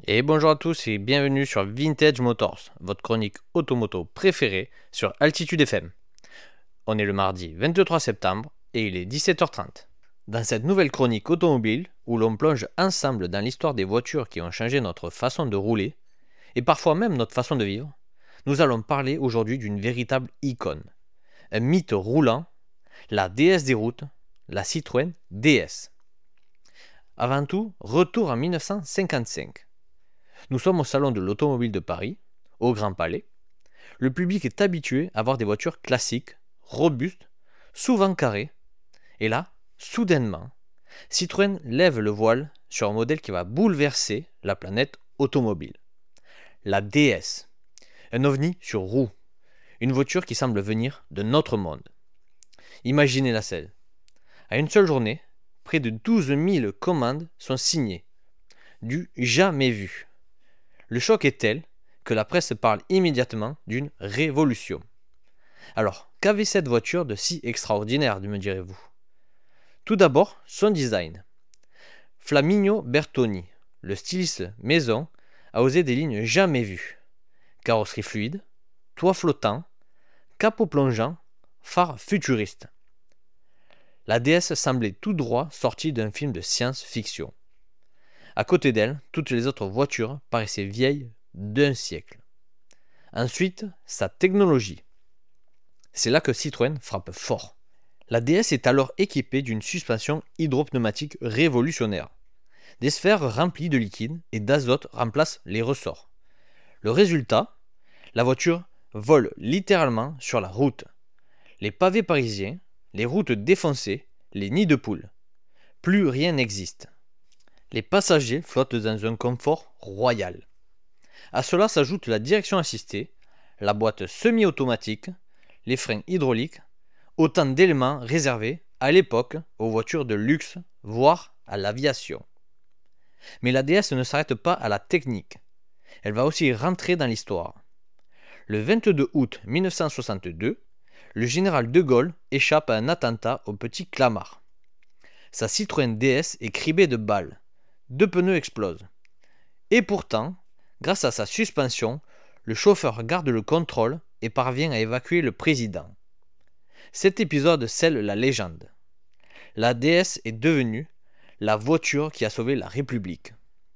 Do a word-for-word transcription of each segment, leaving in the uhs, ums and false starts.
Et bonjour à tous et bienvenue sur Vintage Motors, votre chronique automoto préférée sur Altitude F M. On est le mardi vingt-trois septembre et il est dix-sept heures trente. Dans cette nouvelle chronique automobile, où l'on plonge ensemble dans l'histoire des voitures qui ont changé notre façon de rouler, et parfois même notre façon de vivre, nous allons parler aujourd'hui d'une véritable icône. Un mythe roulant, la déesse des routes, la Citroën D S. Avant tout, retour en mille neuf cent cinquante-cinq. Nous sommes au salon de l'automobile de Paris, au Grand Palais. Le public est habitué à voir des voitures classiques, robustes, souvent carrées. Et là, soudainement, Citroën lève le voile sur un modèle qui va bouleverser la planète automobile. La D S, un ovni sur roue, une voiture qui semble venir de notre monde. Imaginez la scène. À une seule journée, près de douze mille commandes sont signées. Du jamais vu. Le choc est tel que la presse parle immédiatement d'une révolution. Alors, qu'avait cette voiture de si extraordinaire, me direz-vous? Tout d'abord, son design. Flaminio Bertoni, le styliste maison, a osé des lignes jamais vues. Carrosserie fluide, toit flottant, capot plongeant, phare futuriste. La D S semblait tout droit sortie d'un film de science-fiction. À côté d'elle, toutes les autres voitures paraissaient vieilles d'un siècle. Ensuite, sa technologie. C'est là que Citroën frappe fort. La D S est alors équipée d'une suspension hydropneumatique révolutionnaire. Des sphères remplies de liquide et d'azote remplacent les ressorts. Le résultat, la voiture vole littéralement sur la route. Les pavés parisiens, les routes défoncées, les nids de poules. Plus rien n'existe. Les passagers flottent dans un confort royal. À cela s'ajoute la direction assistée, la boîte semi-automatique, les freins hydrauliques, autant d'éléments réservés à l'époque aux voitures de luxe, voire à l'aviation. Mais la D S ne s'arrête pas à la technique. Elle va aussi rentrer dans l'histoire. Le vingt-deux août mille neuf cent soixante-deux, le général de Gaulle échappe à un attentat au Petit Clamart. Sa Citroën D S est cribée de balles. Deux pneus explosent. Et pourtant, grâce à sa suspension, le chauffeur garde le contrôle et parvient à évacuer le président. Cet épisode scelle la légende. La D S est devenue la voiture qui a sauvé la République.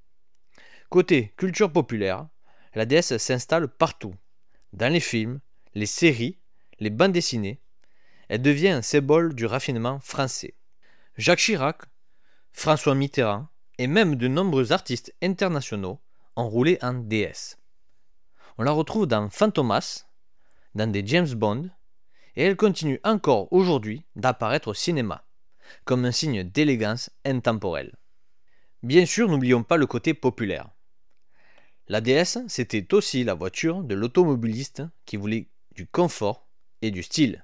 Côté culture populaire, la D S s'installe partout. Dans les films, les séries, les bandes dessinées, elle devient un symbole du raffinement français. Jacques Chirac, François Mitterrand, et même de nombreux artistes internationaux ont roulé en D S. On la retrouve dans Fantomas, dans des James Bond, et elle continue encore aujourd'hui d'apparaître au cinéma, comme un signe d'élégance intemporelle. Bien sûr, n'oublions pas le côté populaire. La D S, c'était aussi la voiture de l'automobiliste qui voulait du confort et du style.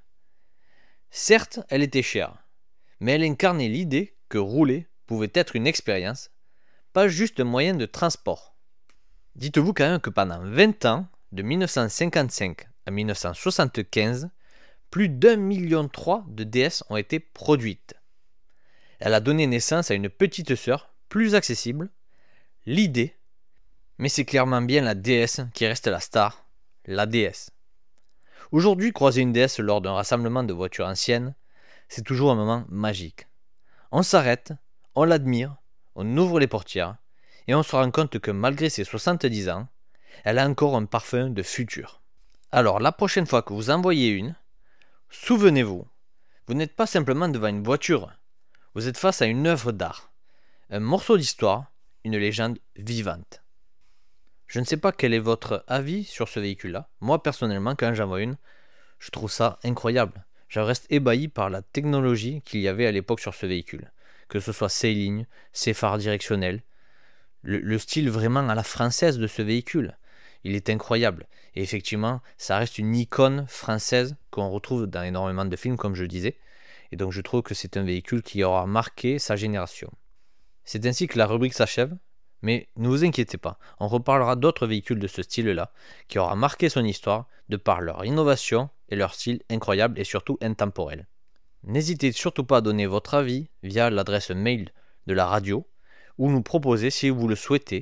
Certes, elle était chère, mais elle incarnait l'idée que rouler pouvait être une expérience, pas juste un moyen de transport. Dites-vous quand même que pendant vingt ans, de mille neuf cent cinquante-cinq à mille neuf cent soixante-quinze, plus d'un million trois de D S ont été produites. Elle a donné naissance à une petite sœur plus accessible, l'I-D, mais c'est clairement bien la D S qui reste la star, la D S. Aujourd'hui, croiser une D S lors d'un rassemblement de voitures anciennes, c'est toujours un moment magique. On s'arrête, on l'admire, on ouvre les portières, et on se rend compte que malgré ses soixante-dix ans, elle a encore un parfum de futur. Alors la prochaine fois que vous en voyez une, souvenez-vous, vous n'êtes pas simplement devant une voiture, vous êtes face à une œuvre d'art, un morceau d'histoire, une légende vivante. Je ne sais pas quel est votre avis sur ce véhicule-là. Moi personnellement, quand j'en vois une, je trouve ça incroyable. Je reste ébahi par la technologie qu'il y avait à l'époque sur ce véhicule. Que ce soit ses lignes, ses phares directionnels, le, le style vraiment à la française de ce véhicule. Il est incroyable. Et effectivement, ça reste une icône française qu'on retrouve dans énormément de films, comme je le disais. Et donc je trouve que c'est un véhicule qui aura marqué sa génération. C'est ainsi que la rubrique s'achève. Mais ne vous inquiétez pas, on reparlera d'autres véhicules de ce style-là, qui aura marqué son histoire de par leur innovation et leur style incroyable et surtout intemporel. N'hésitez surtout pas à donner votre avis via l'adresse mail de la radio, ou nous proposer, si vous le souhaitez,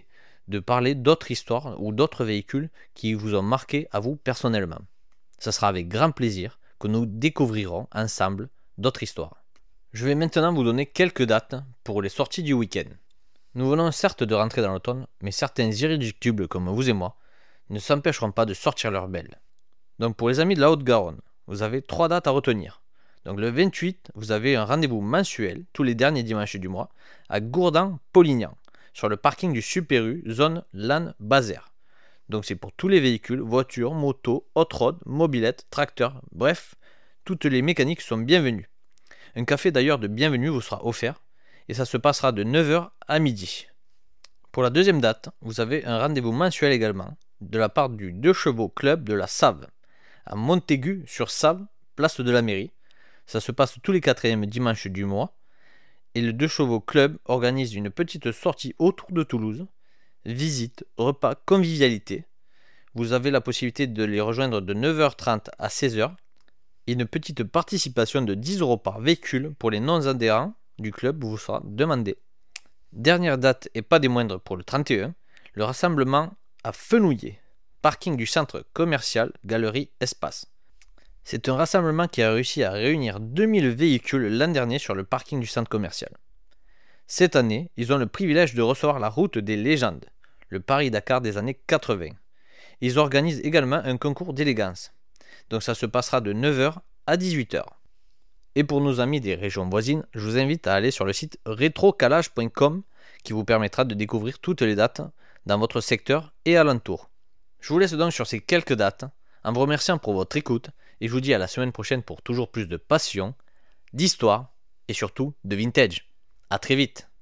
de parler d'autres histoires ou d'autres véhicules qui vous ont marqué à vous personnellement. Ce sera avec grand plaisir que nous découvrirons ensemble d'autres histoires. Je vais maintenant vous donner quelques dates pour les sorties du week-end. Nous venons certes de rentrer dans l'automne, mais certains irréductibles comme vous et moi ne s'empêcheront pas de sortir leur belle. Donc pour les amis de la Haute-Garonne, vous avez trois dates à retenir. Donc le vingt-huit, vous avez un rendez-vous mensuel tous les derniers dimanches du mois à Gourdan-Polignan, sur le parking du Super U, zone LAN Bazer. Donc c'est pour tous les véhicules, voitures, motos, hot-road, mobylettes, tracteurs, bref, toutes les mécaniques sont bienvenues. Un café d'ailleurs de bienvenue vous sera offert et ça se passera de neuf heures à midi. Pour la deuxième date, vous avez un rendez-vous mensuel également de la part du Deux Chevaux Club de la Save à Montaigu-sur-Save, place de la mairie. Ça se passe tous les quatrièmes dimanches du mois et le Deux Chevaux Club organise une petite sortie autour de Toulouse, visite, repas, convivialité. Vous avez la possibilité de les rejoindre de neuf heures trente à seize heures et une petite participation de dix euros par véhicule pour les non-adhérents du club vous sera demandée. Dernière date et pas des moindres pour le trente et un, le rassemblement à Fenouillet, parking du centre commercial Galerie Espace. C'est un rassemblement qui a réussi à réunir deux mille véhicules l'an dernier sur le parking du centre commercial. Cette année, ils ont le privilège de recevoir la route des légendes, le Paris-Dakar des années quatre-vingts. Ils organisent également un concours d'élégance. Donc ça se passera de neuf heures à dix-huit heures. Et pour nos amis des régions voisines, je vous invite à aller sur le site rétrocalage point com qui vous permettra de découvrir toutes les dates dans votre secteur et alentour. Je vous laisse donc sur ces quelques dates en vous remerciant pour votre écoute et je vous dis à la semaine prochaine pour toujours plus de passion, d'histoire et surtout de vintage. A très vite.